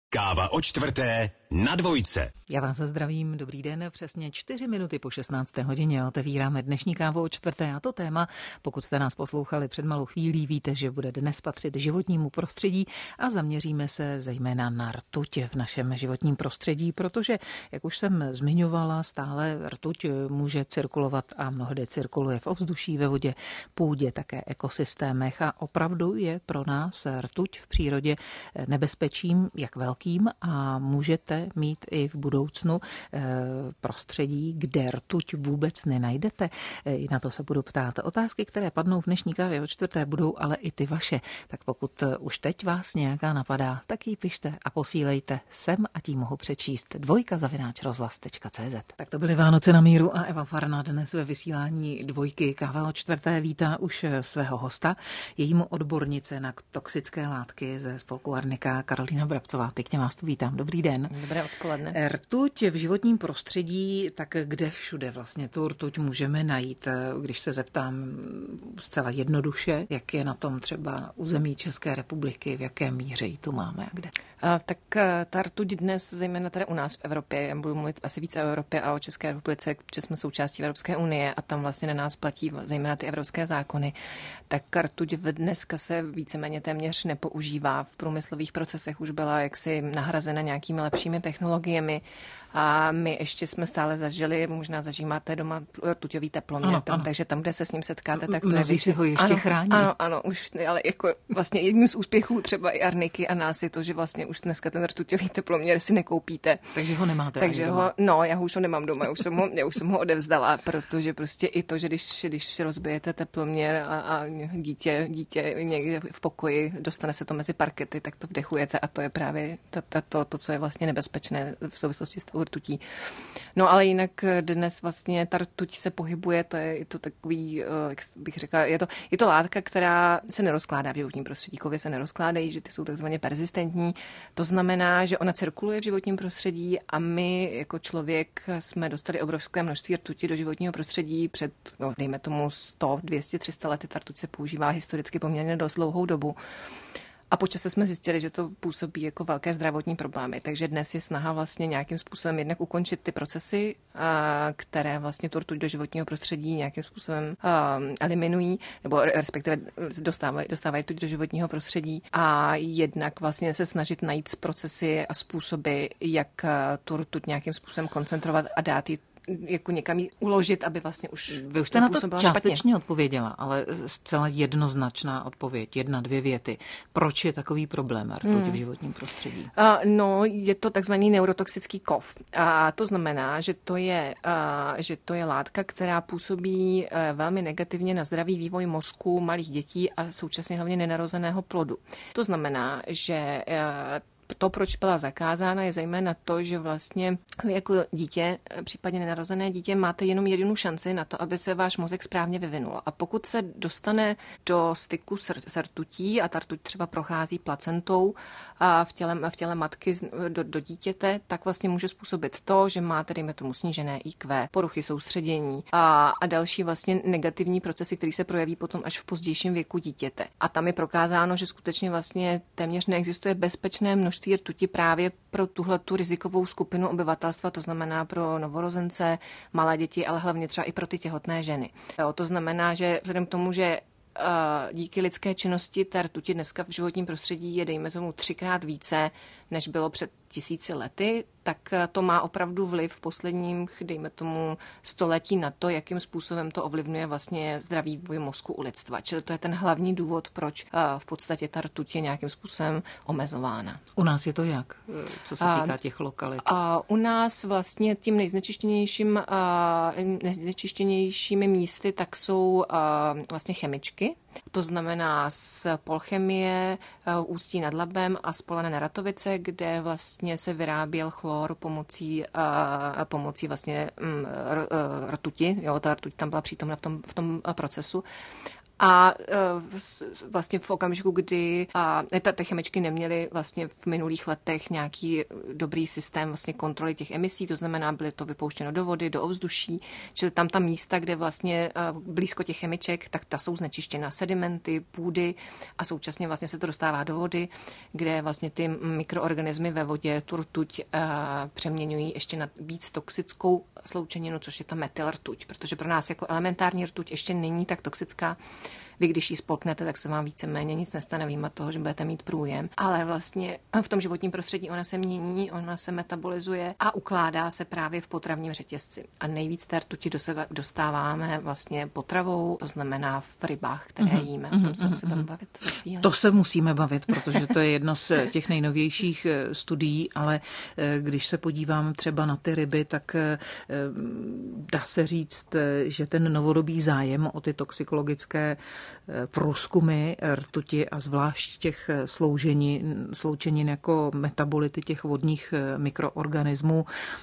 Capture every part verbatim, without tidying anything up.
Káva o čtvrté na dvojce. Já vás zdravím, dobrý den, přesně čtyři minuty po šestnácté hodině otevíráme dnešní kávu o čtvrté a to téma, pokud jste nás poslouchali před malou chvílí, víte, že bude dnes patřit životnímu prostředí a zaměříme se zejména na rtuť v našem životním prostředí, protože, jak už jsem zmiňovala, stále rtuť může cirkulovat a mnohdy cirkuluje v ovzduší, ve vodě, půdě, také ekosystémech a opravdu je pro nás rtuť v přírodě nebezpečím, jak velkým a můžete mít i v budoucnu prostředí, kde rtuť vůbec nenajdete. I na to se budu ptát. Otázky, které padnou v dnešní kávě o čtvrté, budou ale i ty vaše. Tak pokud už teď vás nějaká napadá, tak ji pište a posílejte sem a tím mohu přečíst dvojka zavináč rozhlas tečka cé zet. Tak to byly Vánoce na míru a Eva Farná dnes ve vysílání dvojky káva o čtvrté vítá už svého hosta, jejímu odbornice na toxické látky ze spolku Arnika Karolína Brabcová. Pěkně vás tu vítám. Dobrý den. Dobré odpoledne. Rtuť v životním prostředí, tak kde všude vlastně tu rtuť můžeme najít? Když se zeptám zcela jednoduše, jak je na tom třeba území České republiky, v jaké míře ji tu máme a kde? A, tak ta rtuť dnes, zejména tady u nás v Evropě, já budu mluvit asi více o Evropě a o České republice, protože jsme součástí Evropské unie a tam vlastně na nás platí zejména ty evropské zákony, tak rtuť dneska se víceméně téměř nepoužívá. V průmyslových procesech už byla jaksi nahrazena nějakými lepšími technologiemi a my ještě jsme stále zažili, možná zažíváte doma rtuťový teploměr, ano, tam, ano. takže tam, kde se s ním setkáte, tak to Mnozí si ho ještě ano, chrání. Ano, ano, už, ale jako vlastně jedním z úspěchů třeba i Arniky a nás je to, že vlastně už dneska ten rtuťový teploměr si nekoupíte. Takže ho nemáte. Takže ho, doma. no, já už ho nemám doma, já už jsem ho, já už jsem ho odevzdala, protože prostě i to, že když, když rozbijete teploměr a, a dítě, dítě někde v pokoji, dostane se to mezi parkety, tak to vdechujete a to je právě to, to, to, to co je vlastně nebezpečné v souvislosti s tou rtutí. No ale jinak dnes vlastně ta rtuť se pohybuje, to je to takový, jak bych řekla, je to, je to látka, která se nerozkládá v životním prostředí. Kovy se nerozkládají, že ty jsou takzvaně perzistentní. To znamená, že ona cirkuluje v životním prostředí a my jako člověk jsme dostali obrovské množství rtuti do životního prostředí před, no, dejme tomu sto, dvě stě, tři sta lety. Ta rtuť se používá historicky poměrně dost dlouhou dobu. A po čase jsme zjistili, že to působí jako velké zdravotní problémy. Takže dnes je snaha vlastně nějakým způsobem jednak ukončit ty procesy, které vlastně tu rtuť do životního prostředí nějakým způsobem eliminují, nebo respektive dostávají, dostávají rtuť do životního prostředí a jednak vlastně se snažit najít procesy a způsoby, jak tu rtuť nějakým způsobem koncentrovat a dát ji jako někam jí uložit, aby vlastně už Vy už jste na to částečně špatně. odpověděla, ale zcela jednoznačná odpověď, jedna, dvě věty. Proč je takový problém rtuť hmm. v životním prostředí? Uh, no, je to takzvaný neurotoxický kov. A to znamená, že to je, uh, že to je látka, která působí uh, velmi negativně na zdravý vývoj mozku malých dětí a současně hlavně nenarozeného plodu. To znamená, že uh, to, proč byla zakázána, je zejména to, že vlastně vy jako dítě, případně nenarozené dítě, máte jenom jedinou šanci na to, aby se váš mozek správně vyvinul. A pokud se dostane do styku s rtutí a ta rtuť třeba prochází placentou a v těle, v těle matky do, do dítěte, tak vlastně může způsobit to, že máte, dejme tomu, snížené í kvé, poruchy soustředění a, a další vlastně negativní procesy, které se projeví potom až v pozdějším věku dítěte. A tam je prokázáno, že skutečně vlastně téměř neexistuje bezpečné množství rtuti právě pro tuhle tu rizikovou skupinu obyvatelstva, to znamená pro novorozence, malé děti, ale hlavně třeba i pro ty těhotné ženy. Jo, to znamená, že vzhledem k tomu, že uh, díky lidské činnosti ta rtuti dneska v životním prostředí je, dejme tomu, třikrát více, než bylo před tisíci lety, tak to má opravdu vliv v posledním, dejme tomu, století na to, jakým způsobem to ovlivňuje vlastně zdravý vývoj mozku u lidstva. Čili to je ten hlavní důvod, proč v podstatě ta rtuť je nějakým způsobem omezována. U nás je to jak, co se týká těch lokalit? A u nás vlastně tím nejznečištěnějším, nejznečištěnějšími místy tak jsou vlastně chemičky. To znamená z Polchemie, Ústí nad Labem a z Polené Neratovice, kde vlastně se vyráběl chlor pomocí, a, pomocí vlastně r, rtuti. Jo, ta rtuť tam byla přítomna v tom, v tom procesu. A vlastně v okamžiku, kdy a, ty chemičky neměly vlastně v minulých letech nějaký dobrý systém vlastně kontroly těch emisí, to znamená, byly to vypouštěno do vody, do ovzduší, čili tam ta místa, kde vlastně blízko těch chemiček, tak ta jsou znečištěna sedimenty, půdy a současně vlastně se to dostává do vody, kde vlastně ty mikroorganismy ve vodě tu rtuť přeměňují ještě na víc toxickou sloučeninu, což je ta metylrtuť, protože pro nás jako elementární rtuť ještě není tak toxická. Vy, když ji spolknete, tak se vám víceméně nic nestane výjima toho, že budete mít průjem. Ale vlastně v tom životním prostředí ona se mění, ona se metabolizuje a ukládá se právě v potravním řetězci. A nejvíc té rtuti do sebe dostáváme vlastně potravou, to znamená v rybách, které mm-hmm. jíme. O tom se musíme mm-hmm. bavit. To se musíme bavit, protože to je jedno z těch nejnovějších studií, ale když se podívám třeba na ty ryby, tak dá se říct, že ten novodobý zájem o ty toxikologické průzkumy rtuti a zvlášť těch slouženin, sloučenin jako metabolity těch vodních mikroorganismů,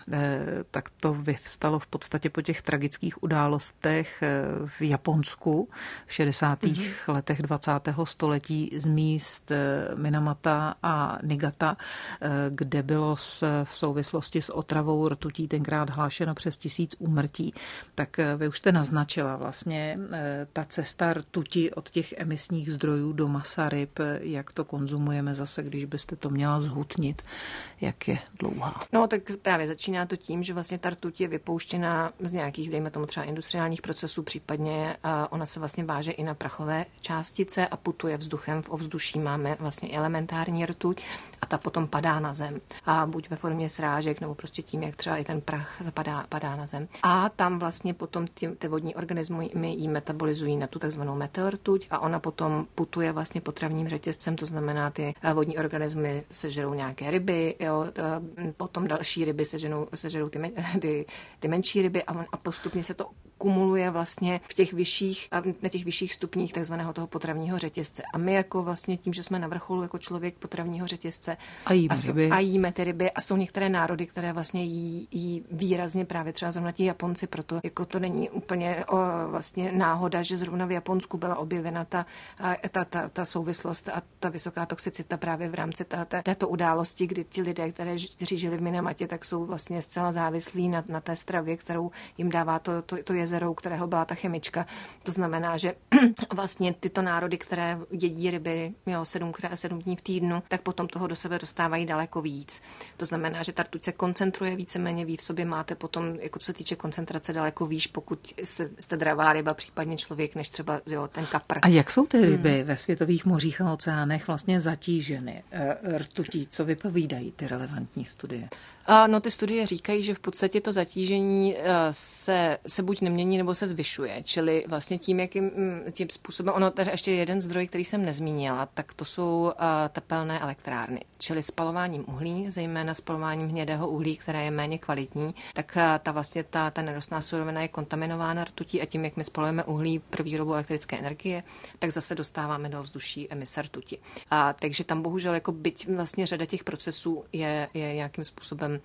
tak to vyvstalo v podstatě po těch tragických událostech v Japonsku v šedesátých mm-hmm. letech dvacátého století z míst Minamata a Niigata, kde bylo v souvislosti s otravou rtutí tenkrát hlášeno přes tisíc úmrtí. Tak vy už jste naznačila vlastně ta cesta rtuti od těch emisních zdrojů do masa ryb, jak to konzumujeme zase, když byste to měla zhutnit, jak je dlouhá? No tak právě začíná to tím, že vlastně ta rtuť je vypouštěná z nějakých, dejme tomu třeba industriálních procesů, případně ona se vlastně váže i na prachové částice a putuje vzduchem. V ovzduší máme vlastně elementární rtuť a ta potom padá na zem. A buď ve formě srážek, nebo prostě tím, jak třeba i ten prach padá, padá na zem. A tam vlastně potom ty, ty vodní organismy ji metabolizují na tu takzvanou metylrtuť a ona potom putuje vlastně potravním řetězcem, to znamená, ty vodní organismy sežerou nějaké ryby, jo, potom další ryby seženou, sežerou ty, ty, ty menší ryby a, a postupně se to kumuluje vlastně v těch vyšších, na těch vyšších stupních takzvaného toho potravního řetězce. A my jako vlastně tím, že jsme na vrcholu jako člověk potravního řetězce a jíme, a, jsou, a jíme ty ryby a jsou některé národy, které vlastně jí, jí výrazně právě třeba zrovna ti Japonci, proto jako to není úplně o, vlastně náhoda, že zrovna v Japonsku byla objevena ta, ta, ta, ta souvislost a ta vysoká toxicita právě v rámci ta, ta, této události, kdy ti lidé, které, kteří žili v Minamatě, tak jsou vlastně zcela závislí na, na té stravě, kterou jim dává to, to, to jezero, kterého byla ta chemička. To znamená, že vlastně tyto národy, které jedí ryby jo, sedm, sedm dní v týdnu, tak potom toho do sebe dostávají daleko víc. To znamená, že ta rtuť se koncentruje víceméně, vy v sobě máte potom, jako co se týče koncentrace, daleko výš, pokud jste, jste dravá ryba, případně člověk, než třeba jo, ten kapr. A jak jsou ty ryby hmm. ve světových mořích a oceánech vlastně zatíženy rtutí? Co vypovídají ty relevantní studie? No, ty studie říkají, že v podstatě to zatížení se, se buď nemění, nebo se zvyšuje. Čili vlastně tím, jakým tím způsobem, ono tady ještě jeden zdroj, který jsem nezmínila, tak to jsou tepelné elektrárny. Čili spalováním uhlí, zejména spalováním hnědého uhlí, které je méně kvalitní, tak ta vlastně ta, ta nerostná surovina je kontaminována rtutí a tím, jak my spalujeme uhlí pro výrobu elektrické energie, tak zase dostáváme do ovzduší emise rtuti. A takže tam bohužel jako byť vlastně řada těch procesů je, je nějakým způsobem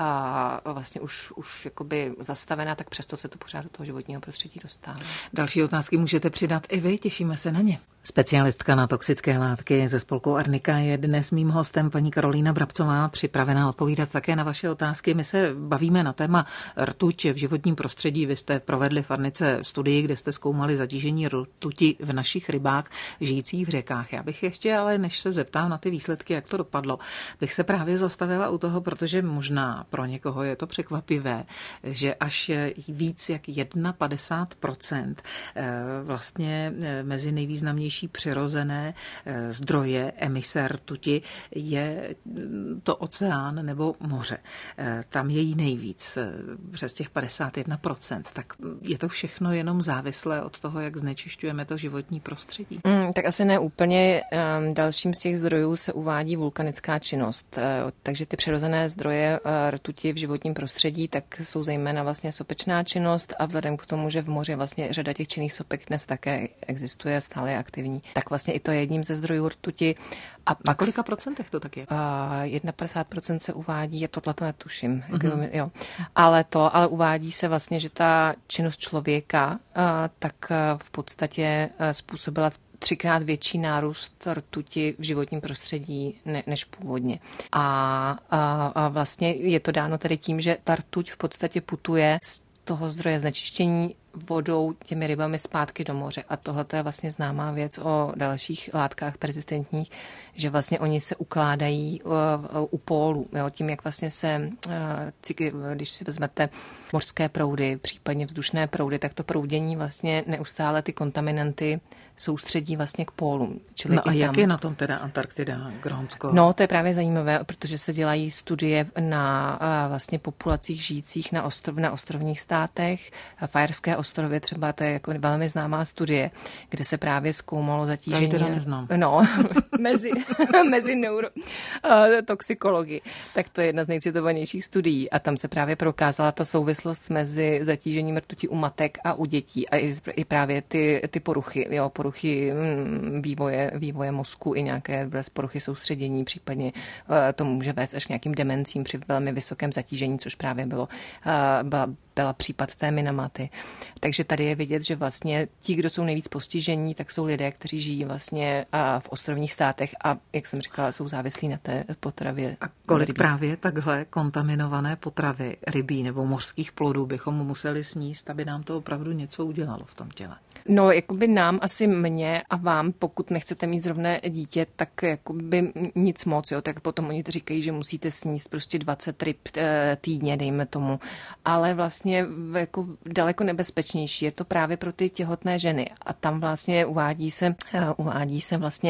a vlastně už, už jakoby zastavená, tak přesto se to pořád do toho životního prostředí dostává. Další otázky můžete přidat i vy, těšíme se na ně. Specialistka na toxické látky ze spolku Arnika je dnes mým hostem paní Karolína Brabcová, připravená odpovídat také na vaše otázky. My se bavíme na téma rtuť v životním prostředí. Vy jste provedli v Arnice studii, kde jste zkoumali zatížení rtuti v našich rybách žijících v řekách. Já bych ještě, ale než se zeptám na ty výsledky, jak to dopadlo, bych se právě zastavila u toho, protože možná pro někoho je to překvapivé, že až víc jak padesát jedna procent vlastně mezi nejvýznamnější přirozené zdroje emise rtuti je to oceán nebo moře. Tam je jí nejvíc, přes těch padesát jedna procent. Tak je to všechno jenom závislé od toho, jak znečišťujeme to životní prostředí? Mm, tak asi ne úplně. Dalším z těch zdrojů se uvádí vulkanická činnost. Takže ty přirozené zdroje rtuti v životním prostředí tak jsou zejména vlastně sopečná činnost a vzhledem vzhledem k tomu, že v moři vlastně řada těch činných sopek dnes také existuje, stále je aktivní, tak vlastně i to je jedním ze zdrojů rtuti. A pak na kolika procentech to tak je? Uh, padesát jedna procent se uvádí, je tohle to netuším, mm-hmm. jo. Ale to, ale uvádí se vlastně, že ta činnost člověka uh, tak uh, v podstatě uh, způsobila třikrát větší nárůst rtuti v životním prostředí ne, než původně. A, a, a vlastně je to dáno tedy tím, že ta rtuť v podstatě putuje z toho zdroje znečištění vodou těmi rybami zpátky do moře. A tohle je vlastně známá věc o dalších látkách persistentních, že vlastně oni se ukládají uh, uh, u pólu. Jo, tím, jak vlastně se, uh, když si vezmete mořské proudy, případně vzdušné proudy, tak to proudění vlastně neustále ty kontaminanty soustředí vlastně k pólům. Čili no a jak tam je na tom teda Antarktida, Grónsko? No, to je právě zajímavé, protože se dělají studie na uh, vlastně populacích žijících na, ostrov, na ostrovních státech. Fajerské ostrovy třeba, to je jako velmi známá studie, kde se právě zkoumalo zatížení. Já ji teda neznám. No, mezi, mezi neurotoxikology. Tak to je jedna z nejcitovanějších studií a tam se právě prokázala ta souvislost mezi zatížením rtutí u matek a u dětí a i, i právě ty, ty poruchy, jo, poruchy mm, vývoje, vývoje mozku i nějaké poruchy soustředění, případně uh, to může vést až k nějakým demencím při velmi vysokém zatížení, což právě bylo, uh, byla, byla případ té Minamaty. Takže tady je vidět, že vlastně ti, kdo jsou nejvíc postižení, tak jsou lidé, kteří žijí vlastně v ostrovních státech a, jak jsem říkala, jsou závislí na té potravě. A kolik rybí. Právě takhle kontaminované potravy rybí nebo mořských plodů bychom museli sníst, aby nám to opravdu něco udělalo v tom těle? No, jakoby nám, asi mě a vám, pokud nechcete mít zrovna dítě, tak jakoby nic moc, jo, tak potom oni říkají, že musíte sníst prostě dvacet ryb týdně, dejme tomu. Ale vlastně jako daleko nebezpečnější je to právě pro ty těhotné ženy. A tam vlastně uvádí se, uvádí se vlastně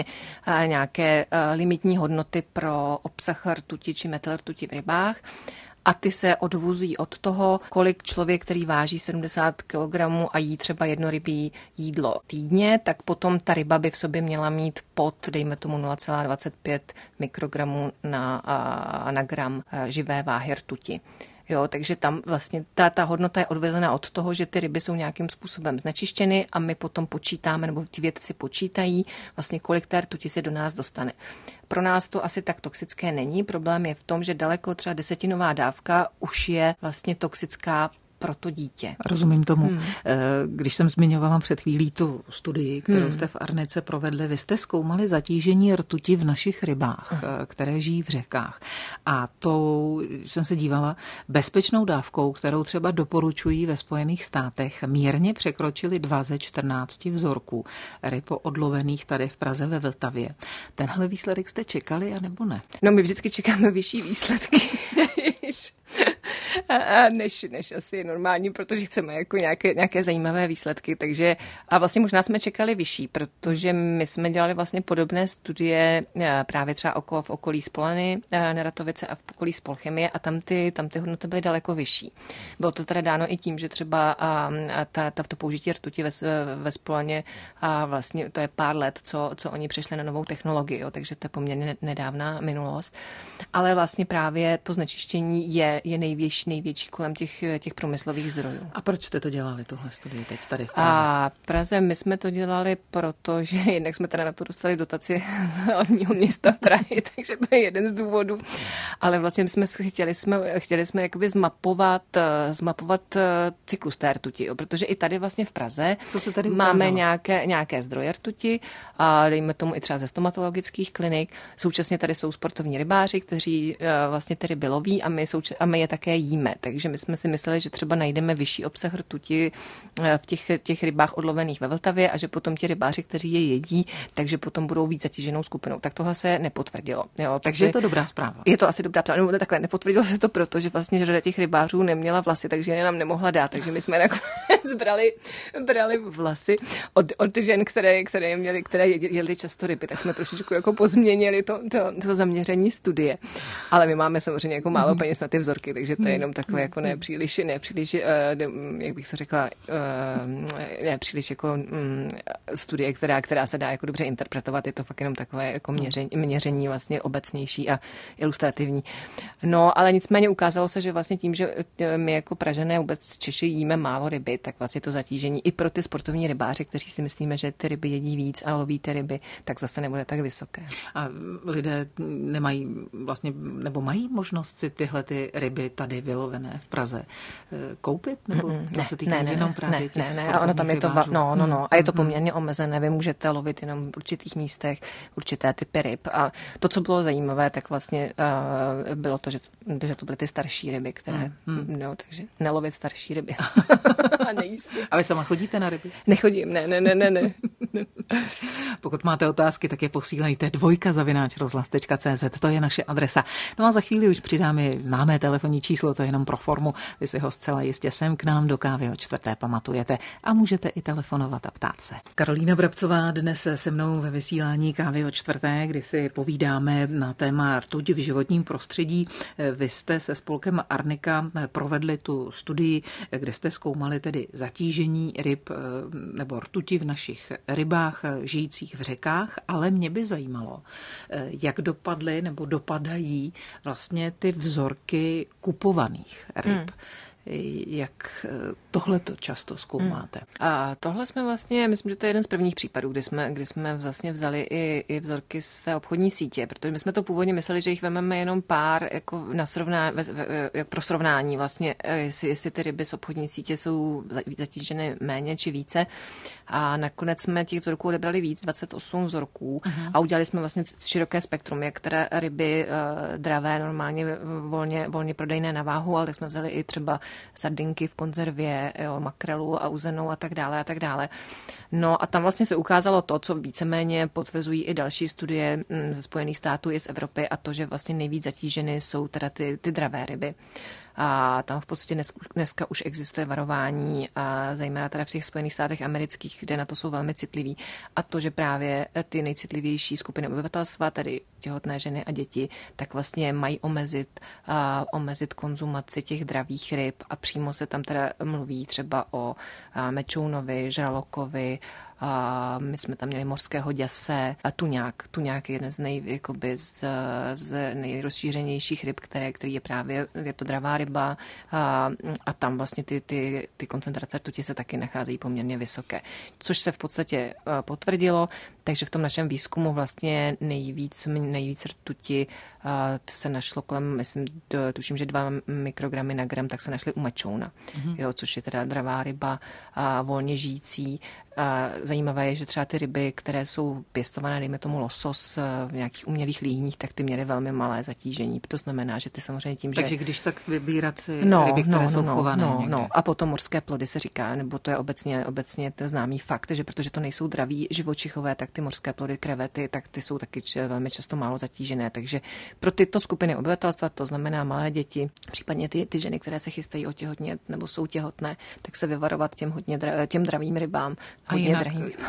nějaké limitní hodnoty pro obsah rtuti či metylrtuti v rybách. A ty se odvozují od toho, kolik člověk, který váží sedmdesát kilogramů a jí třeba jedno rybí jídlo týdně, tak potom ta ryba by v sobě měla mít pod, dejme tomu nula celá dvacet pět mikrogramů na, na gram živé váhy rtuti. Jo, takže tam vlastně ta, ta hodnota je odvezena od toho, že ty ryby jsou nějakým způsobem znečištěny a my potom počítáme, nebo ti vědci počítají vlastně, kolik té rtuti se do nás dostane. Pro nás to asi tak toxické není. Problém je v tom, že daleko třeba desetinová dávka už je vlastně toxická pro to dítě. Rozumím tomu. Hmm. Když jsem zmiňovala před chvílí tu studii, kterou hmm. jste v Arnice provedli, vy jste zkoumali zatížení rtuti v našich rybách, hmm. které žijí v řekách. A to jsem se dívala bezpečnou dávkou, kterou třeba doporučují ve Spojených státech, mírně překročili dva ze čtrnácti vzorků ryb odlovených tady v Praze ve Vltavě. Tenhle výsledek jste čekali, anebo ne? No, my vždycky čekáme vyšší výsledky, než, než asi normální, protože chceme jako nějaké, nějaké zajímavé výsledky, takže a vlastně možná jsme čekali vyšší, protože my jsme dělali vlastně podobné studie právě třeba okolo, v okolí Spolany, Neratovice a v okolí Spolchemie a tam ty, tam ty hodnoty byly daleko vyšší. Bylo to teda dáno i tím, že třeba a, a ta, ta, to použití rtuti ve, ve Spolaně a vlastně to je pár let, co, co oni přešli na novou technologii, jo, takže to je poměrně nedávná minulost, ale vlastně právě to znečištění je, je největší, největší kolem těch, těch průmyslových zdrojů. A proč jste to dělali, tohle studii teď tady v Praze? A v Praze my jsme to dělali, protože jednak jsme teda na to dostali dotaci od města Prahy, takže to je jeden z důvodů. Ale vlastně jsme chtěli jsme, chtěli jsme jakoby zmapovat, zmapovat cyklus té rtuti, protože i tady vlastně v Praze Co se tady máme nějaké, nějaké zdroje rtuti a dejme tomu i třeba ze stomatologických klinik. Současně tady jsou sportovní rybáři, kteří vlastně ty ryby loví a my, souč- a my je také jíme. Takže my jsme si mysleli, že třeba najdeme vyšší obsah rtuti v těch, těch rybách odlovených ve Vltavě a že potom ti rybáři, kteří je jedí, takže potom budou víc zatíženou skupinou. Tak tohle se nepotvrdilo. Jo, takže je to dobrá zpráva. Je to asi dobrá zpráva. No, takhle nepotvrdilo se to proto, že vlastně řada těch rybářů neměla vlasy, takže je nám nemohla dát. Takže my jsme nakonec brali, brali vlasy od, od žen, které, které, měly, které jedly často ryby. Tak jsme trošičku jako pozměnili to, to, to zaměření studie. Ale my máme samozřejmě jako málo peněz na ty vzorky, takže to je jenom takové jako nepříliš, nepříliš, jak bych to řekla, nepříliš jako studie, která, která se dá jako dobře interpretovat. Je to fakt jenom takové jako měření, měření vlastně obecnější a ilustrativní. No, ale nicméně ukázalo se, že vlastně tím, že my jako Pražané vůbec Češi jíme málo ryby, tak vlastně to zatížení i pro ty sportovní rybáře, kteří si myslíme, že ty ryby jedí víc a loví ty ryby, tak zase nebude tak vysoké. A lidé nemají vlastně, nebo mají možnost si tyhle ty ryby tady vylovené v Praze koupit? Nebo mm, to ne, se týká ne, ne, jenom ne, právě ne, těch ne, ne, ono tam je to, rybářů? no, no, no, a je to mm, poměrně omezené, vy můžete lovit jenom v určitých místech, určité typy ryb a to, co bylo zajímavé, tak vlastně uh, bylo to, že, že to byly ty starší ryby, které, mm. no, takže nelovit starší ryby. A nejíst. A vy sama chodíte na ryby? Nechodím, ne, ne, ne, ne, ne. Pokud máte otázky, tak je posílejte dvojka zavináč rozhlas tečka cé zet, to je naše adresa. No a za chvíli už přidáme známé telefonní číslo, to je jenom pro formu. Vy si ho zcela jistě sem k nám do Kávy o čtvrté pamatujete a můžete i telefonovat a ptát se. Karolína Brabcová dnes se mnou ve vysílání Kávy o čtvrté, kdy si povídáme na téma rtuť v životním prostředí. Vy jste se spolkem Arnika provedli tu studii, kde jste zkoumali tedy zatížení ryb nebo rtuti v našich rybách žijících v řekách, ale mě by zajímalo, jak dopadly nebo dopadají vlastně ty vzorky kupovaných ryb. Hmm. Jak tohle to často zkoumáte? Hmm. A tohle jsme vlastně, myslím, že to je jeden z prvních případů, kdy jsme, kdy jsme vlastně vzali i, i vzorky z té obchodní sítě, protože my jsme to původně mysleli, že jich vememe jenom pár jako na srovná, jak pro srovnání vlastně, jestli, jestli ty ryby z obchodní sítě jsou zatížené méně či více. A nakonec jsme těch vzorků odebrali víc, dvacet osm vzorků uh-huh. a udělali jsme vlastně široké spektrum, jak které ryby uh, dravé, normálně volně, volně prodejné na váhu, ale tak jsme vzali i třeba sardinky v konzervě, jo, makrelu a uzenou a tak dále a tak dále. No a tam vlastně se ukázalo to, co víceméně potvrzují i další studie ze Spojených států i z Evropy a to, že vlastně nejvíc zatíženy jsou teda ty, ty dravé ryby. A tam v podstatě dnes, dneska už existuje varování, a zejména teda v těch Spojených státech amerických, kde na to jsou velmi citliví. A to, že právě ty nejcitlivější skupiny obyvatelstva, tedy těhotné ženy a děti, tak vlastně mají omezit, a, omezit konzumaci těch dravých ryb a přímo se tam teda mluví třeba o a, mečounovi, žralokovi, a my jsme tam měli mořského děse a tuňák. Tuňák je jeden z, nej, jakoby z, z nejrozšířenějších ryb, které, který je právě, je to dravá ryba a, a tam vlastně ty, ty, ty koncentrace rtuti se taky nacházejí poměrně vysoké. Což se v podstatě potvrdilo, takže v tom našem výzkumu vlastně nejvíc, nejvíc rtuti se našlo kolem, myslím, tuším, že dva mikrogramy na gram, tak se našly u mečouna, mm-hmm. jo, což je teda dravá ryba a volně žijící. A zajímavé je, že třeba ty ryby, které jsou pěstované, dejme tomu losos v nějakých umělých líních, tak ty měly velmi malé zatížení. To znamená, že ty samozřejmě tím, že... Takže když tak vybírat si no, ryby, které no, jsou no, chované no, někde. no. A potom mořské plody se říká, nebo to je obecně, obecně to známý fakt, že protože to nejsou draví živočichové, tak ty mořské plody, krevety, tak ty jsou taky velmi často málo zatížené. Takže pro tyto skupiny obyvatelstva, to znamená malé děti, případně ty, ty ženy, které se chystají otěhotnět nebo jsou těhotné, tak se vyvarovat těm hodně dra, těm dravým rybám, hodně jinak, drahým rybám.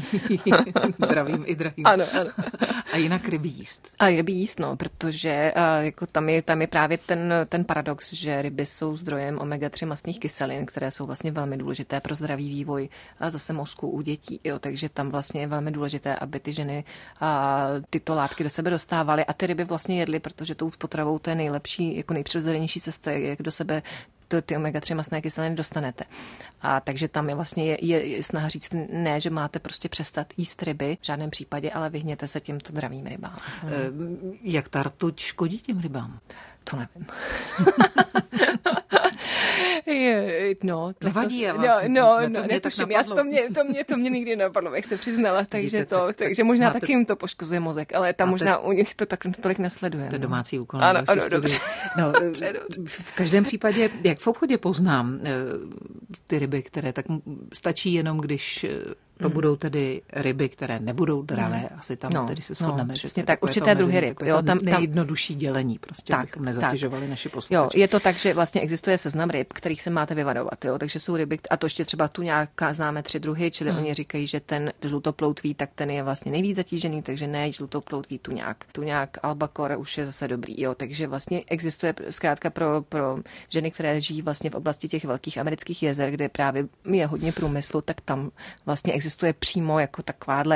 Dravým i drahým. Ano, ano. A jinak ryby jíst. A ryby jíst, no, protože uh, jako tam, je, tam je právě ten, ten paradox, že ryby jsou zdrojem omega tři mastných kyselin, které jsou vlastně velmi důležité pro zdravý vývoj a zase mozku u dětí. Jo, takže tam vlastně je velmi důležité, aby ty ženy uh, tyto látky do sebe dostávaly a ty ryby vlastně jedly, protože tou potravou to je nejlepší, jako nejpřirozenější cesta, jak do sebe to, ty omega tři mastné kyseliny dostanete. A takže tam je vlastně je, je snaha říct ne, že máte prostě přestat jíst ryby v žádném případě, ale vyhněte se těmto dravým rybám. Hmm. Jak ta rtuť škodí těm rybám? To nevím. Je, no, to, nevadí, já vás, vás, no, no, to no mě netuším, já to mě, to, mě, to mě nikdy nenapadlo, jak se přiznala, takže Vidíte, to, tak, takže možná máte, taky jim to poškozuje mozek, ale tam možná u nich to tak tolik nesleduje. To je domácí úkol. Ano, ano, dobře. No, v každém případě, jak v obchodě poznám ty ryby, které tak stačí jenom, když to budou tedy ryby, které nebudou dravé, mm. asi tam no, tedy se shodneme. No, přesně tak, určité druhy ryb. Jo, tam nejjednodušší dělení, prostě tak, bychom nezatěžovali tak. naše posluchače. Jo, je to tak, že vlastně existuje seznam ryb, kterých se máte vyvarovat, jo, takže jsou ryby, a to ještě třeba tu nějaká známe tři druhy, čili mm. oni říkají, že ten žlutoploutví, tak ten je vlastně nejvíc zatížený, takže ne žlutoploutví tuňák. Tuňák albacor už je zase dobrý, jo, takže vlastně existuje zkrátka pro, pro ženy, které žijí vlastně v oblasti těch velkých amerických jezer, kde právě je hodně průmyslu, tak tam vlastně existuje přímo jako takováhle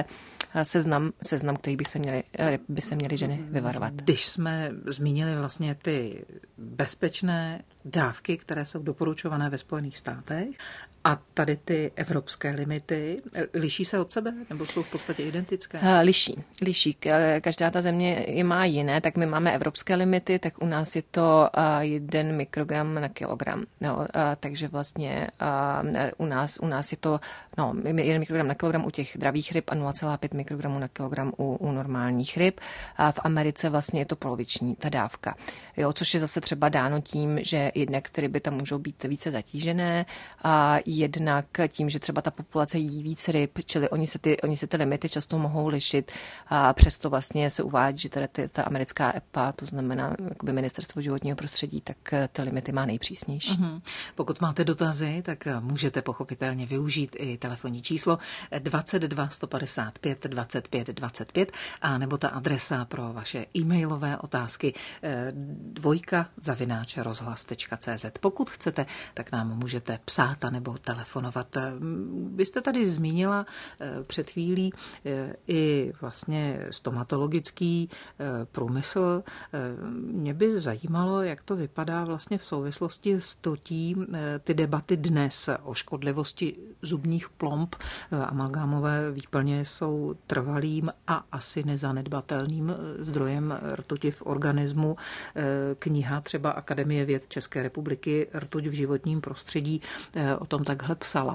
seznam, seznam, který by se měly, by se měly ženy vyvarovat. Když jsme zmínili vlastně ty bezpečné dávky, které jsou doporučované ve Spojených státech, a tady ty evropské limity, liší se od sebe nebo jsou v podstatě identické? Liší, liší. Každá ta země je má jiné, tak my máme evropské limity, tak u nás je to jeden mikrogram na kilogram. No, takže vlastně u nás, u nás je to no, jeden mikrogram na kilogram u těch dravých ryb a nula celá pět mikrogramů na kilogram u, u normálních ryb. A v Americe vlastně je to poloviční ta dávka. Jo, což je zase třeba dáno tím, že jednak ty ryby tam můžou být více zatížené a jednak tím, že třeba ta populace jí víc ryb, čili oni se ty, oni se ty limity často mohou lišit a přesto vlastně se uvádí, že teda ty, ta americká E P A, to znamená jakoby ministerstvo životního prostředí, tak ty limity má nejpřísnější. Mm-hmm. Pokud máte dotazy, tak můžete pochopitelně využít i telefonní číslo dvacet dva sto padesát pět dvacet pět dvacet pět a nebo ta adresa pro vaše e-mailové otázky dvojka zavináč rozhlas tečka cé zet. Pokud chcete, tak nám můžete psát a nebo telefonovat. Vy jste tady zmínila před chvílí i vlastně stomatologický průmysl. Mě by zajímalo, jak to vypadá vlastně v souvislosti s totí ty debaty dnes o škodlivosti zubních plomb. Amalgámové výplně jsou trvalým a asi nezanedbatelným zdrojem rtuti v organismu. Kniha třeba Akademie věd České republiky Rtuť v životním prostředí o tom takhle psala.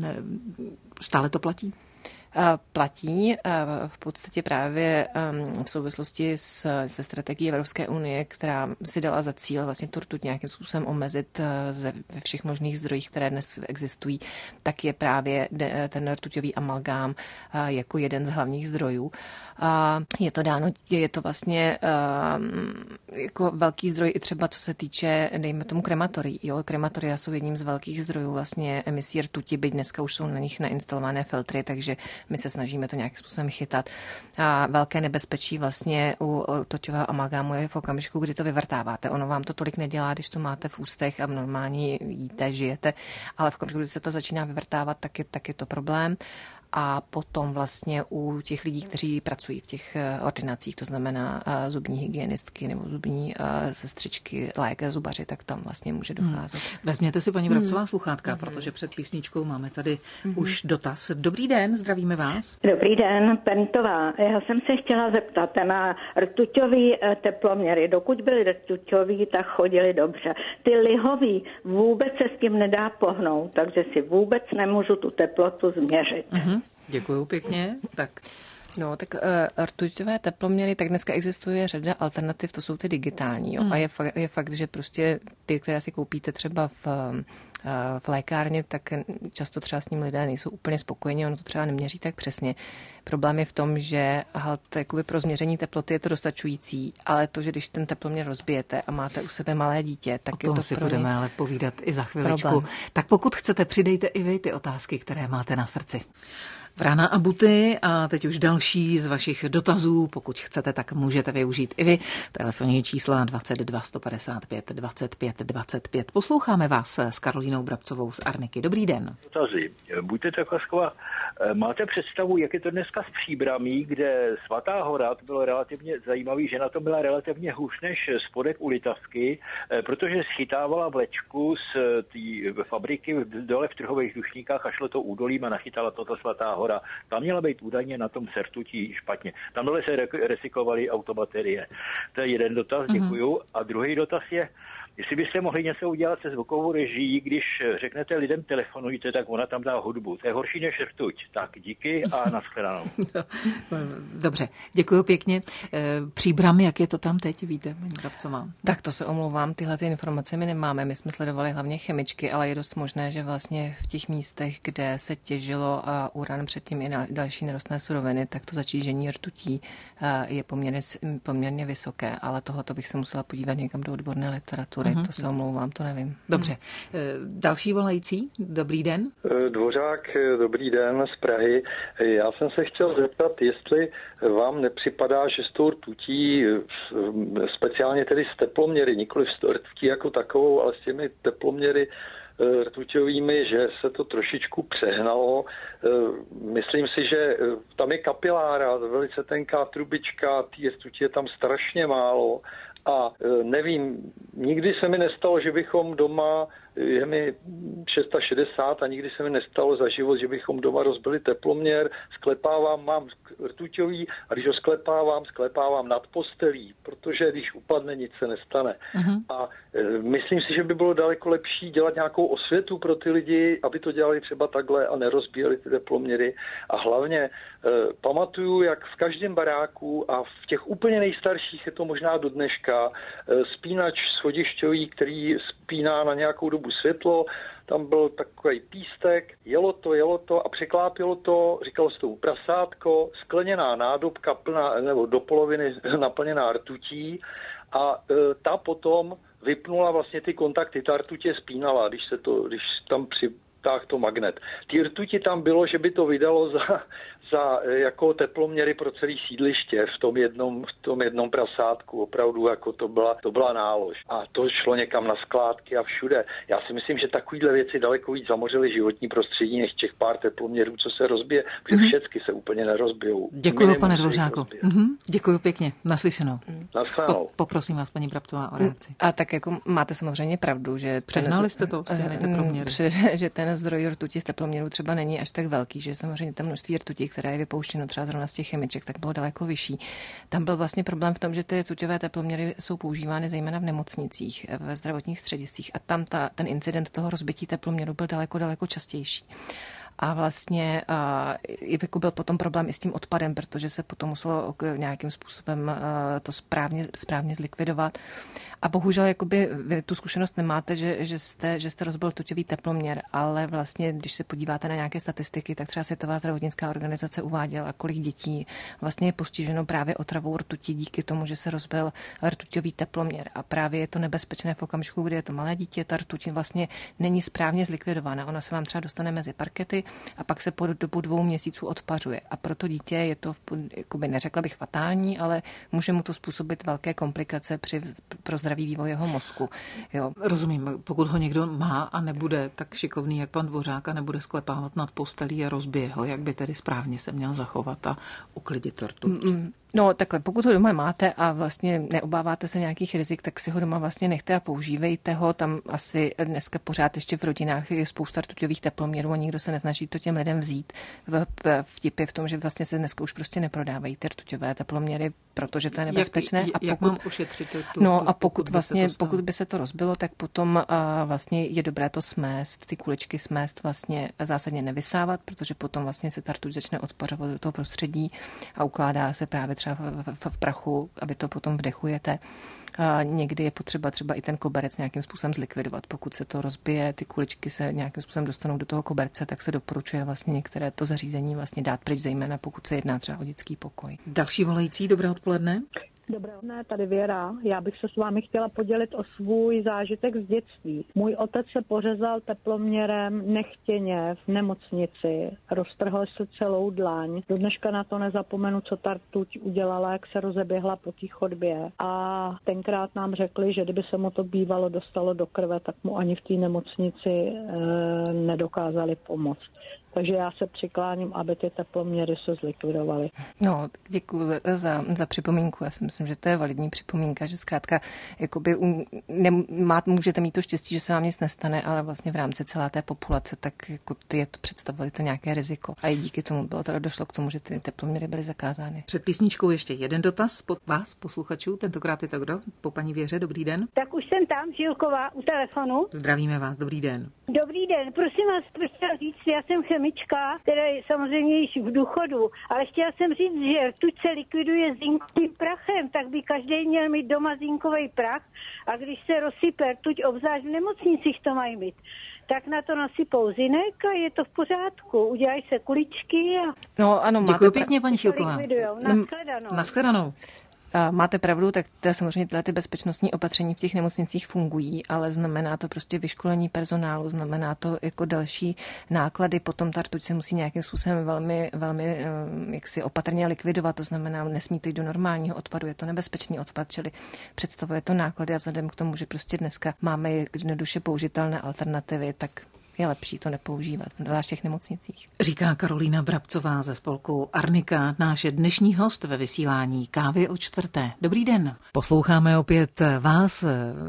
Stále to platí? Platí v podstatě právě v souvislosti s, se strategií Evropské unie, která si dala za cíl vlastně tu rtuť nějakým způsobem omezit ve všech možných zdrojích, které dnes existují, tak je právě ten rtuťový amalgám jako jeden z hlavních zdrojů. Je to dáno, je to vlastně jako velký zdroj i třeba co se týče, dejme tomu krematorií. Jo? Krematoria jsou jedním z velkých zdrojů vlastně emisí rtuti, byť dneska už jsou na nich nainstalované filtry, takže my se snažíme to nějakým způsobem chytat. A velké nebezpečí vlastně u rtuťového amalgámu je v okamžiku, kdy to vyvrtáváte. Ono vám to tolik nedělá, když to máte v ústech a normálně jíte, žijete, ale v okamžiku, kdy se to začíná vyvrtávat, tak je, tak je to problém. A potom vlastně u těch lidí, kteří pracují v těch ordinacích, to znamená zubní hygienistky nebo zubní sestřičky, lékaři, zubaři, tak tam vlastně může docházet. Hmm. Vezměte si, paní Vrabcová, hmm. sluchátka, hmm. protože před písničkou máme tady hmm. už dotaz. Dobrý den, zdravíme vás. Dobrý den, Pentová. Já jsem se chtěla zeptat na rtuťový teploměry. Dokud byly rtuťový, tak chodili dobře. Ty lihový vůbec se s tím nedá pohnout, takže si vůbec nemůžu tu teplotu změřit. Hmm. Děkuju pěkně. Tak. No, tak uh, rtuťové teploměry, tak dneska existuje řada alternativ, to jsou ty digitální. Jo? Hmm. A je fakt, je fakt, že prostě ty, které si koupíte třeba v, uh, v lékárně, tak často třeba s ním lidé nejsou úplně spokojeni, ono to třeba neměří tak přesně. Problém je v tom, že halt, jakoby pro změření teploty je to dostačující, ale to, že když ten teploměr rozbijete a máte u sebe malé dítě, tak o je to si pro budeme ale povídat i za chviličku. Problém. Tak pokud chcete, přidejte i vy ty otázky, které máte na srdci. Vrana a buty a teď už další z vašich dotazů. Pokud chcete, tak můžete využít i vy. Telefonní čísla dvacet dva sto padesát pět dvacet pět dvacet pět. Posloucháme vás s Karolínou Brabcovou z Arniky. Dobrý den. Dotazy. Buďte tak laskavá. Máte představu, jak je to dneska s Příbramí, kde Svatá hora, to bylo relativně zajímavý, že na to byla relativně hůř než spodek u Litavsky, protože schytávala vlečku z té fabriky dole v Trhových Dušníkách a šlo to údolím a nachytala to ta Svatá hora. Tam měla být údajně na tom sertutí špatně. Tam dole se recyklovaly autobaterie. To je jeden dotaz, děkuju. Mm-hmm. A druhý dotaz je, jestli byste mohli něco udělat se zvukovou režií, když řeknete lidem telefonujte, tak ona tam dá hudbu. To je horší než rtuť. Tak díky a nashledanou. Dobře, děkuji pěkně. Příbram, jak je to tam teď, víte, paní Brabcová? Tak to se omlouvám, tyhle ty informace my nemáme. My jsme sledovali hlavně chemičky, ale je dost možné, že vlastně v těch místech, kde se těžilo uran, předtím i další nerostné suroviny, tak to zatížení rtutí je poměrně, poměrně vysoké, ale tohle bych se musela podívat někam do odborné literatury. To se omlouvám, to nevím. Dobře. Další volající, dobrý den. Dvořák, dobrý den z Prahy. Já jsem se chtěl zeptat, jestli vám nepřipadá, že s tou rtutí, speciálně tedy s teploměry, nikoli s rtutí jako takovou, ale s těmi teploměry rtuťovými, že se to trošičku přehnalo. Myslím si, že tam je kapilára, velice tenká trubička, té rtuti je tam strašně málo. A nevím, nikdy se mi nestalo, že bychom doma, je mi šedesát šest a nikdy se mi nestalo za život, že bychom doma rozbili teploměr, sklepávám, mám rtuťový a když ho sklepávám, sklepávám nad postelí, protože když upadne, nic se nestane. Uh-huh. A e, myslím si, že by bylo daleko lepší dělat nějakou osvětu pro ty lidi, aby to dělali třeba takhle a nerozbíjeli ty teploměry. A hlavně e, pamatuju, jak v každém baráku a v těch úplně nejstarších je to možná do dneška, e, spínač schodišťový, který spíná na nějakou dobu světlo, tam byl takový pístek, jelo to, jelo to a překlápilo to, říkalo se tomu prasátko, skleněná nádobka plná, nebo do poloviny naplněná rtutí a e, ta potom vypnula vlastně ty kontakty, ta rtutě spínala, když se to, když tam přitáhl to magnet. Ty rtuti tam bylo, že by to vydalo za, za jako teploměry pro celý sídliště v tom jednom, v tom jednom prasátku. Opravdu jako to byla, to byla nálož. A to šlo někam na skládky a všude. Já si myslím, že takovýhle věci daleko víc zamořily životní prostředí než těch pár teploměrů, co se rozbije, protože mm-hmm. všechny se úplně nerozbijou. Děkuji, pane Dvořáku. Mm-hmm. Děkuji pěkně. Naslyšenou. Naschledanou. Po, poprosím vás, paní Brabcová, o reakci. A tak jako máte samozřejmě pravdu, že přehnali jste to s těmi teploměry. Že ten zdroj rtuti z teploměru třeba není až tak velký, že samozřejmě tam množství rtuti, které je vypouštěno třeba zrovna z těch chemiček, tak bylo daleko vyšší. Tam byl vlastně problém v tom, že ty rtuťové teploměry jsou používány zejména v nemocnicích, ve zdravotních střediscích a tam ta, ten incident toho rozbití teploměru byl daleko, daleko častější. A vlastně uh, byl potom problém i s tím odpadem, protože se potom muselo nějakým způsobem uh, to správně, správně zlikvidovat. A bohužel jakoby, vy tu zkušenost nemáte, že, že, jste, že jste rozbil rtuťový teploměr, ale vlastně, když se podíváte na nějaké statistiky, tak třeba Světová zdravotnická organizace uváděla, kolik dětí vlastně je postiženo právě otravou rtutí díky tomu, že se rozbil rtuťový teploměr. A právě je to nebezpečné v okamžiku, kdy je to malé dítě, ta rtuť vlastně není správně zlikvidována. Ona se vám třeba dostane mezi parkety a pak se po dobu dvou měsíců odpařuje. A pro to dítě je to, jakoby neřekla bych fatální, ale může mu to způsobit velké komplikace při, pro zdravý vývoj jeho mozku. Jo. Rozumím, pokud ho někdo má a nebude tak šikovný, jak pan Dvořák, a nebude sklepávat nad postelí a rozbije ho, jak by tedy správně se měl zachovat a uklidit rtuť. Mm, No takhle, pokud ho doma máte a vlastně neobáváte se nějakých rizik, tak si ho doma vlastně nechte a používejte ho. Tam asi dneska pořád ještě v rodinách je spousta rtuťových teploměrů a nikdo se nesnaží to těm lidem vzít. Vtip je v tom, že vlastně se dneska už prostě neprodávají ty rtuťové teploměry, protože to je nebezpečné. Jak, a pokud, jak mám ušetřit tu, No a pokud, pokud vlastně, pokud by se to rozbilo, tak potom a vlastně je dobré to smést, ty kuličky smést vlastně zásadně nevysávat, protože potom vlastně se ta rtuť začne odpařovat do toho prostředí a ukládá se právě třeba v, v, v prachu, aby to potom vdechujete. A někdy je potřeba třeba i ten koberec nějakým způsobem zlikvidovat. Pokud se to rozbije, ty kuličky se nějakým způsobem dostanou do toho koberce, tak se doporučuje vlastně některé to zařízení vlastně dát pryč, zejména pokud se jedná třeba o dětský pokoj. Další volající, dobré odpoledne. Dobré dne, tady Věra. Já bych se s vámi chtěla podělit o svůj zážitek z dětství. Můj otec se pořezal teploměrem nechtěně v nemocnici. Roztrhl se celou dlaň. Do dneška na to nezapomenu, co ta rtuť udělala, jak se rozeběhla po té chodbě. A tenkrát nám řekli, že kdyby se mu to bývalo dostalo do krve, tak mu ani v té nemocnici e, nedokázali pomoct. Takže já se přikláním, aby ty teploměry se zlikvidovaly. No, děkuji za, za připomínku. Já si myslím, že to je validní připomínka, že zkrátka jakoby ne, má, můžete mít to štěstí, že se vám nic nestane, ale vlastně v rámci celé té populace, tak jako je to představuje to nějaké riziko. A i díky tomu bylo to došlo k tomu, že ty teploměry byly zakázány. Před písničkou ještě jeden dotaz pod vás, posluchačů. Tentokrát je to kdo? Po paní Věře, dobrý den. Tak už jsem tam, Žilková, u telefonu. Zdravíme vás, dobrý den. Dobrý den, prosím vás, chtěla říct, já jsem chemička, která je samozřejmě již v důchodu, ale chtěla jsem říct, že rtuť se likviduje zinkovým prachem, tak by každý měl mít doma zinkový prach a když se rozsype rtuť, obzvlášť v nemocnicích to mají mít, tak na to nasypou zinek a je to v pořádku. Udělají se kuličky a... No ano, máte Děkuji pěkně, paní Chilková. Naschledanou. Naschledanou. Máte pravdu, tak to samozřejmě tyhle ty bezpečnostní opatření v těch nemocnicích fungují, ale znamená to prostě vyškolení personálu, znamená to jako další náklady, potom ta rtuť se musí nějakým způsobem velmi, velmi jaksi opatrně likvidovat, to znamená, nesmí to jít do normálního odpadu, je to nebezpečný odpad, čili představuje to náklady a vzhledem k tomu, že prostě dneska máme jednoduše použitelné alternativy, tak je lepší to nepoužívat, zvlášť v těch nemocnicích. Říká Karolína Brabcová ze spolku Arnika, náš dnešní host ve vysílání Kávy o čtvrté. Dobrý den. Posloucháme opět vás,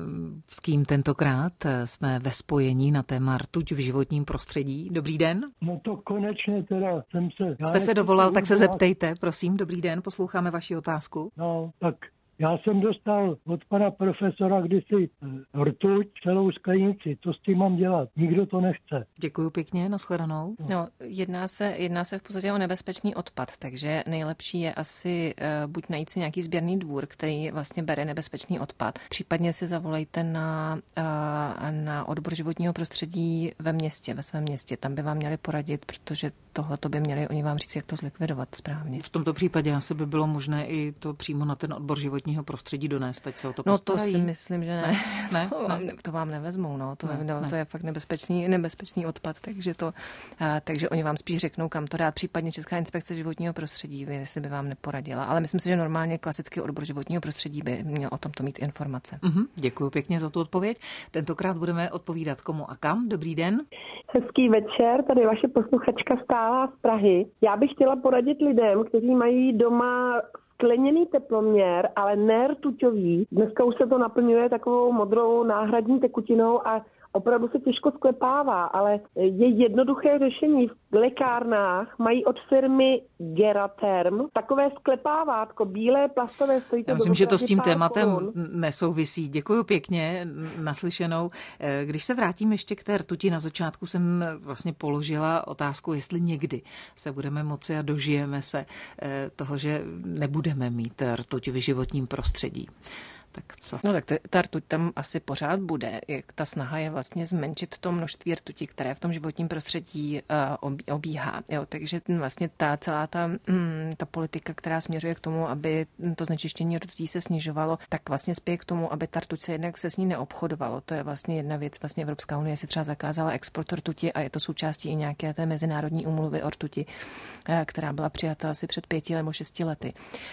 s kým tentokrát jsme ve spojení na téma rtuť v životním prostředí. Dobrý den. No to konečně teda jsem se... Jste se dovolal, tak se zeptejte, prosím. Dobrý den, posloucháme vaši otázku. No, tak já jsem dostal od pana profesora kdysi rtuť, celou sklenici. Co s tím mám dělat? Nikdo to nechce. Děkuju pěkně, nashledanou. No, jedná se, jedná se v podstatě o nebezpečný odpad, takže nejlepší je asi uh, buď najít si nějaký sběrný dvůr, který vlastně bere nebezpečný odpad. Případně si zavolejte na, uh, na odbor životního prostředí ve městě, ve svém městě. Tam by vám měli poradit, protože tohle to by měli oni vám říct, jak to zlikvidovat správně. V tomto případě asi by bylo možné i to přímo na ten odbor životního prostředí donést, teď se o to postarají. No to si myslím, že ne. ne, to, ne. Vám, to vám nevezmou, no. To, ne, no, ne. to je fakt nebezpečný, nebezpečný odpad, takže to, a, takže oni vám spíš řeknou, kam to dát. Případně Česká inspekce životního prostředí, jestli by vám neporadila. Ale myslím si, že normálně klasický odbor životního prostředí by měl o tomto mít informace. Uh-huh, děkuji pěkně za tu odpověď. Tentokrát budeme odpovídat komu a kam. Dobrý den. Hezký večer, tady vaše posluchačka Stála z Prahy. Já bych chtěla poradit lidem, kteří mají doma skleněný teploměr, ale ne rtuťový. Dneska už se to naplňuje takovou modrou náhradní tekutinou a opravdu se těžko sklepává, ale je jednoduché řešení. V lékárnách mají od firmy Geraterm takové sklepávátko, bílé plastové, stojí to. Já myslím, že to s tím tématem korun. Nesouvisí. Děkuji pěkně, naslyšenou. Když se vrátím ještě k té rtuti, na začátku jsem vlastně položila otázku, jestli někdy se budeme moci a dožijeme se toho, že nebudeme mít rtuť v životním prostředí. Tak co? No tak ta rtuť tam asi pořád bude. Ta snaha je vlastně zmenšit to množství rtuti, které v tom životním prostředí uh, obíhá. Jo, takže vlastně ta celá ta, mm, ta politika, která směřuje k tomu, aby to znečištění rtutí se snižovalo, tak vlastně spěje k tomu, aby ta rtuť se jednak se s ní neobchodovalo. To je vlastně jedna věc. Vlastně Evropská unie si třeba zakázala export rtuti a je to součástí i nějaké té mezinárodní úmluvy o rtuti, která byla přijata asi před pěti nebo šesti lety.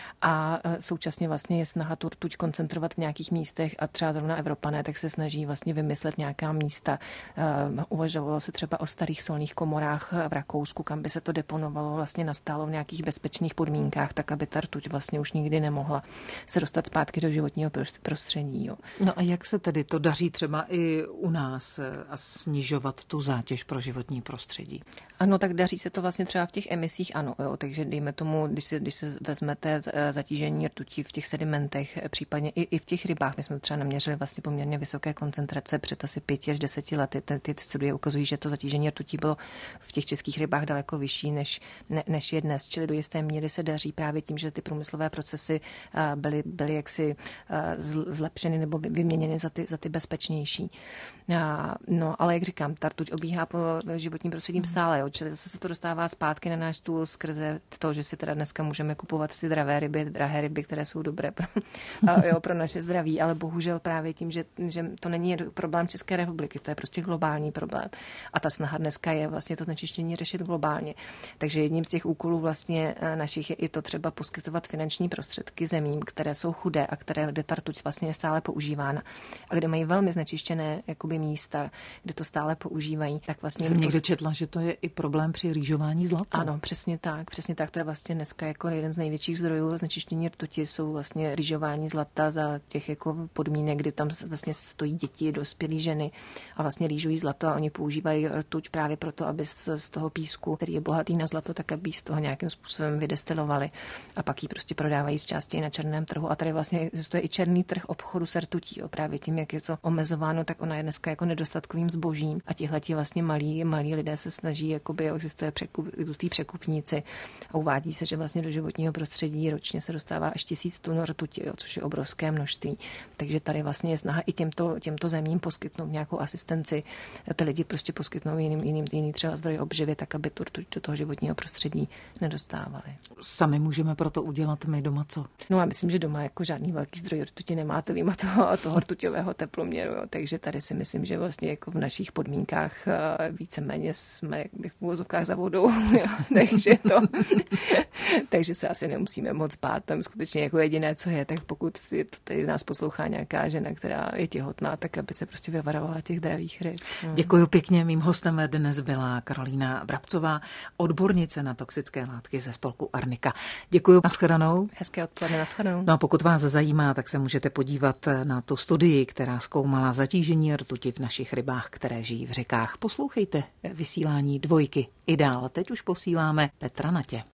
A současně vlastně je snaha tu rtuť koncentrovat v nějakých místech a třeba zrovna Evropané tak se snaží vlastně vymyslet nějaká místa. Uh, uvažovalo se třeba o starých solných komorách v Rakousku, kam by se to deponovalo vlastně nastálo v nějakých bezpečných podmínkách, tak aby ta rtuť vlastně už nikdy nemohla se dostat zpátky do životního prostředí. Jo. No a jak se tedy to daří třeba i u nás a snižovat tu zátěž pro životní prostředí? Ano, tak daří se to vlastně třeba v těch emisích, ano. Jo. Takže dejme tomu, když se, když se vezmete zatížení rtutí v těch sedimentech, případně i, i v těch rybách. My jsme třeba naměřili vlastně poměrně vysoké koncentrace před asi pěti až deseti lety. Ty, ty studie ukazují, že to zatížení rtutí bylo v těch českých rybách daleko vyšší, než, ne, než je dnes. Čili do jisté míry se daří právě tím, že ty průmyslové procesy byly, byly jaksi zlepšeny nebo vyměněny za ty, za ty bezpečnější. No, ale jak říkám, ta rtuť obíhá po životním prostředím stále, jo. Čili zase se to dostává zpátky na náš stůl skrze to, že si teda dneska můžeme kupovat ty dravé ryby, drahé ryby, které jsou dobré pro, jo, pro naše zdraví, ale bohužel právě tím, že, že to není problém České republiky, to je prostě globální problém. A ta snaha dneska je vlastně to znečištění řešit globálně. Takže jedním z těch úkolů vlastně našich je i to třeba poskytovat finanční prostředky zemím, které jsou chudé a které, kde ta rtuť vlastně je stále používána a kde mají velmi znečištěné jakoby místa, kde to stále používají. Tak vlastně jsem někde četla, že to je i problém při rýžování zlata. Ano, přesně tak, přesně tak. To je vlastně dneska jako jeden z největších zdrojů znečištění rtuti jsou vlastně rýžování zlata za těch jako podmínek, kdy tam vlastně stojí děti, dospělé ženy a vlastně rýžují zlato a oni používají rtuť právě proto, aby z toho písku, který je bohatý na zlato, tak aby z toho nějakým způsobem vydestilovali a pak ji prostě prodávají z části na černém trhu. A tady vlastně existuje i černý trh obchodu s rtutí. Právě tím, jak je to omezováno, tak ona je dneska jako nedostatkovým zbožím a tihleti vlastně malí, malí lidé se snaží, jakoby existuje překup, existují překupníci a uvádí se, že vlastně do životního prostředí ročně se dostává až tisíc tun rtuti, jo, což je obrovské množství. množství. Takže tady vlastně je snaha i těmto, těmto zemím poskytnout nějakou asistenci. Ty lidi prostě poskytnou jiným, jiným, jiný třeba zdroj obživy, tak aby tu rtuť do toho životního prostředí nedostávali. Sami můžeme proto udělat my doma co? No a myslím, že doma jako žádný velký zdroj rtuti nemáte, vyjma toho, toho rtuťového teploměru, jo. Takže tady si myslím, že vlastně jako v našich podmínkách víceméně jsme jak v uvozovkách za vodou, jo. takže to, takže se asi nemusíme moc bát. Tam skutečně jako jediné, co je, tak pokud je to tady nás poslouchá nějaká žena, která je těhotná, tak aby se prostě vyvarovala těch dravých ryb. Hmm. Děkuji pěkně. Mým hostem dnes byla Karolína Brabcová, odbornice na toxické látky ze spolku Arnika. Děkuji. Naschledanou. Hezké odpoledne, naschledanou. No a pokud vás zajímá, tak se můžete podívat na tu studii, která zkoumala zatížení rtuti v našich rybách, které žijí v řekách. Poslouchejte vysílání Dvojky i dál. Teď už posíláme Petra Natě.